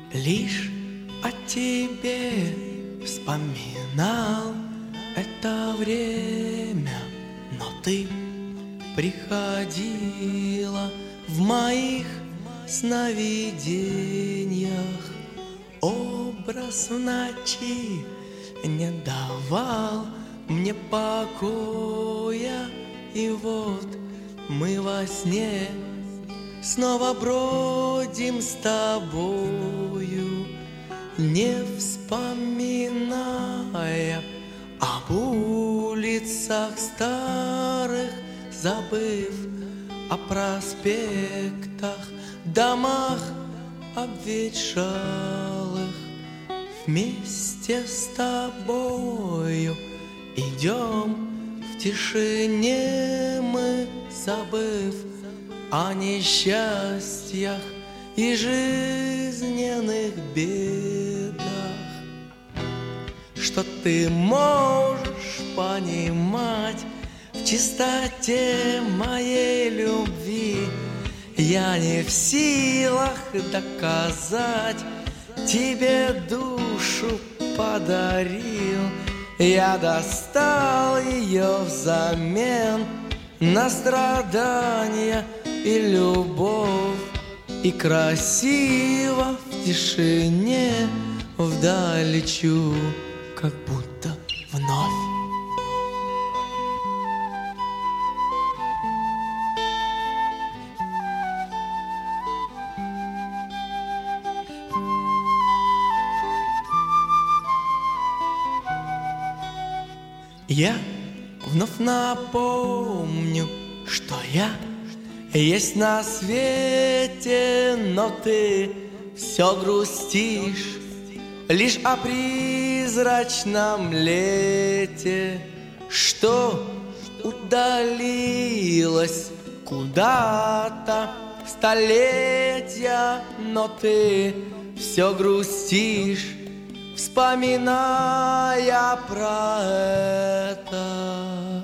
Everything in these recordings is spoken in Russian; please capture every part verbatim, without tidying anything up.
Лишь о тебе вспоминал это время, но ты приходила в моих сновидениях. Образ в ночи не давал мне покоя, и вот мы во сне снова бродим с тобою, не вспоминая об улицах старых, забыв о проспектах, домах обветшалых. Вместе с тобою идем в тишине мы, забыв о несчастьях и жизненных бедах. Что ты можешь понимать в чистоте моей любви, я не в силах доказать. Тебе душу подарил, я достал ее взамен на страдания и любовь. И красиво в тишине вдаль лечу, как будто вновь. Я вновь напомню, что я есть на свете, но ты все грустишь лишь о призрачном лете, что удалилось куда-то в столетия, но ты все грустишь, вспоминая про это.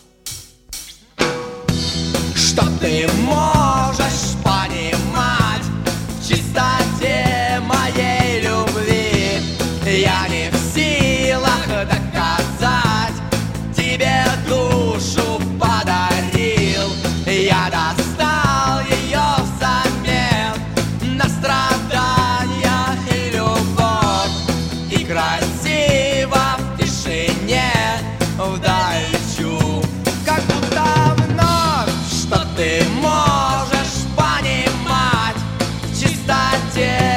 Что ты можешь понимать в чистоте моей любви, я не в силах доказать. Тебе душу подарил, я достал ее взамен на страдания и любовь. И красиво в тишине вдаль лечу, как будто вновь. Что ты можешь понимать в чистоте